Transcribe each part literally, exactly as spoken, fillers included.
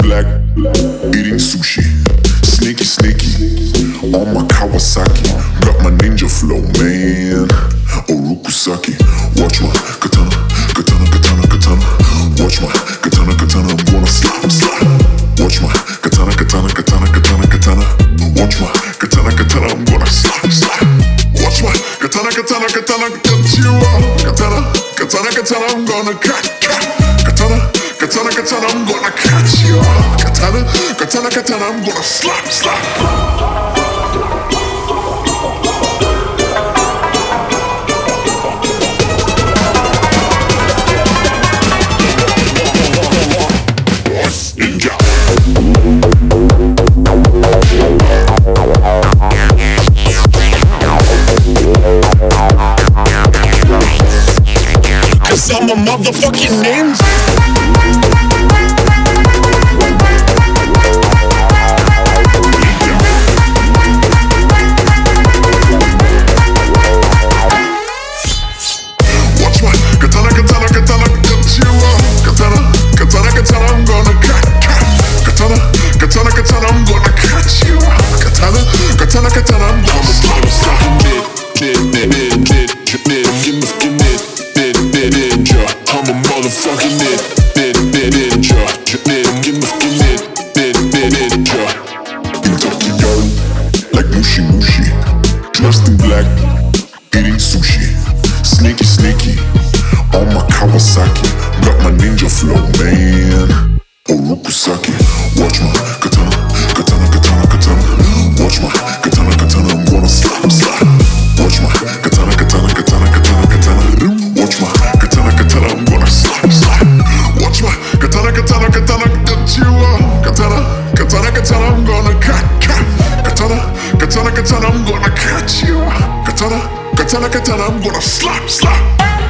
black, eating sushi. Sneaky, sneaky, on my Kawasaki. Got my ninja flow, man. Orokusaki. Watch my katana, katana, katana, katana. Watch my katana, katana, I'm gonna slap, slap. Watch my katana, katana, katana, katana, katana. Watch my katana, katana, I'm gonna slap, slap. Watch my katana, katana, katana, cut you up. Katana, katana, katana, I'm gonna cut, cut. Katana, katana, katana, I'm gonna catch you up. Katana, katana, katana, I'm gonna slap, slap. Cause I'm a motherfucking ninja. Watch my katana, katana, katana, cut you up. Katana, katana, katana, I'm gonna cut, cut. Katana, katana, katana, I'm gonna cut you up. Katana, katana, katana, I'm gonna slap, slap. I'm a motherfucking ninja. Ninja. In Tokyo, like Mushi Mushi. Dressed in black, eating sushi. Sneaky, sneaky, on my Kawasaki. Got my ninja flow, man. Orokusaki. Watch my katana, katana, katana, katana. Watch my katana, katana, I'm gonna slap, slap. Watch my katana, katana, katana, katana, katana. Watch my katana, katana, I'm gonna slap, slap. Watch my katana, katana, katana, cut you up. Katana, katana, katana, I'm gonna cut, cut. Katana, katana, katana, I'm gonna catch you up. Katana, katana, katana, I'm gonna slap, slap.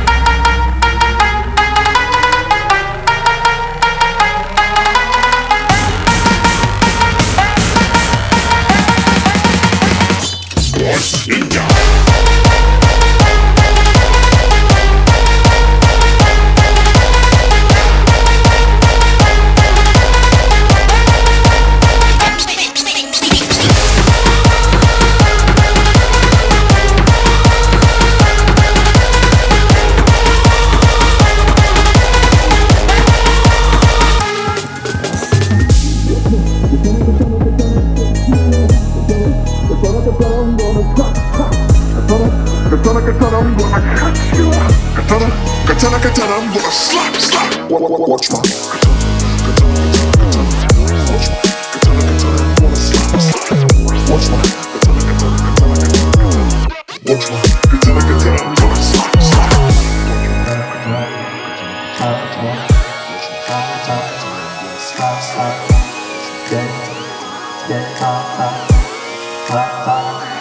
Ninja. Katana, katana, I'm gonna catch you. Katana, katana, katana, I'm gonna slap, slap. Watch my katana, katana, katana, watch my katana, katana, I'm gonna slap, slap. Watch my katana, katana, katana, katana, watch my katana, katana, I'm gonna slap, slap. Slap, slap, get, get, slap, slap.